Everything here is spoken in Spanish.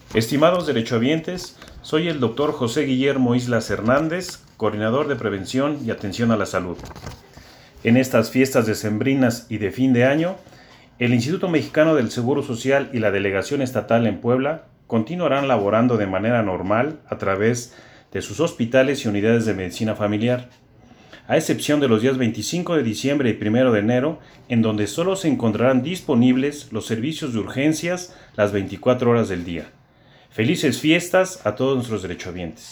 Estimados derechohabientes, soy el doctor José Guillermo Islas Hernández, coordinador de prevención y atención a la salud. En estas fiestas decembrinas y de fin de año, el Instituto Mexicano del Seguro Social y la Delegación Estatal en Puebla continuarán laborando de manera normal a través de sus hospitales y unidades de medicina familiar, a excepción de los días 25 de diciembre y 1 de enero, en donde solo se encontrarán disponibles los servicios de urgencias las 24 horas del día. Felices fiestas a todos nuestros derechohabientes.